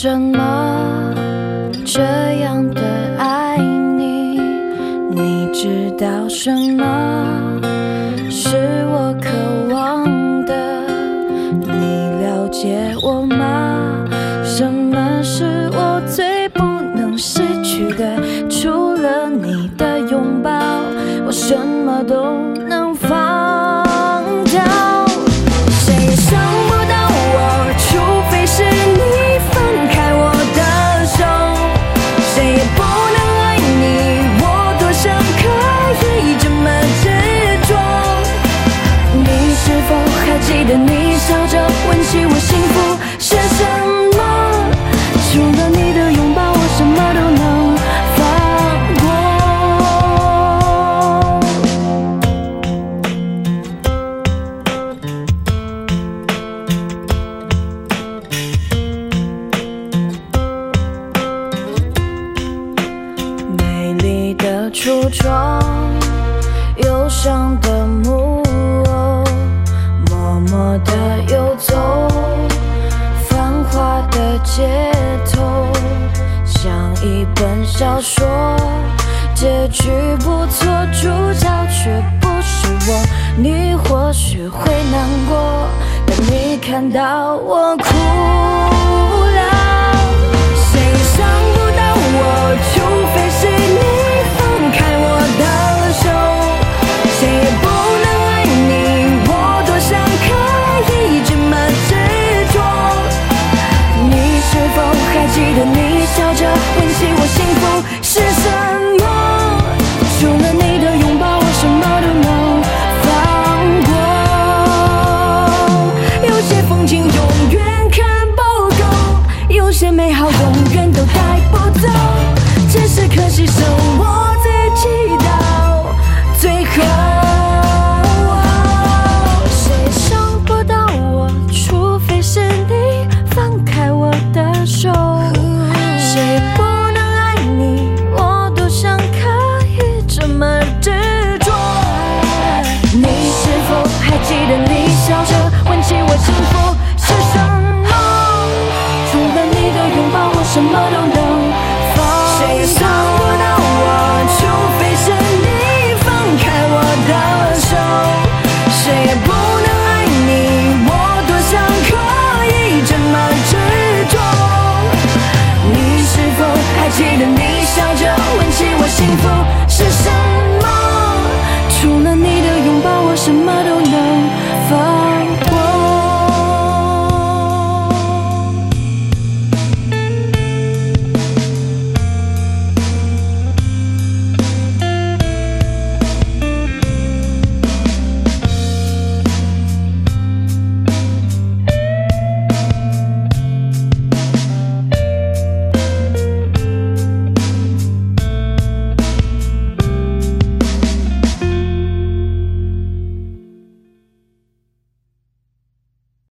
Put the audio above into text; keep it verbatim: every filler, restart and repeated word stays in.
什么这样的爱你？你知道什么是我渴望的？你了解我吗？什么是我最不能失去的？除了你的拥抱，我什么都能放掉。谁也伤不到我，除非是你放开我的手。谁也不能爱你，我多想可以这么执着。你是否还记得你笑着问起我幸福是什么？除了你的拥抱，我什么都能放过。美丽的橱窗，忧伤的木偶，默默地游走，繁华的街头，像一本小说，结局不错，主角却不是我。你或许会难过，但你看到我哭了。谁也伤不到我，除非是你放开我的手。谁也不能爱你，我多想可以这么执着。你是否还记得你笑着问起我幸福是什么？除了你的拥抱，我什么都能放过。有些风景永远看不够，有些美好永远都带不走，只是可惜剩我自己到最后。谁也伤不到我，除非是你放开我的手。谁也不能爱你，我多想可以这么执着。你是否还记得你笑着问起我幸福是什么？除了你的拥抱，我什么都能放手。谁也伤不到我，除非是你放开我的手。谁也不能爱你，我多想可以这么执着。你是否还记得你笑着问起我幸福是什么？除了你的拥抱，我什么都能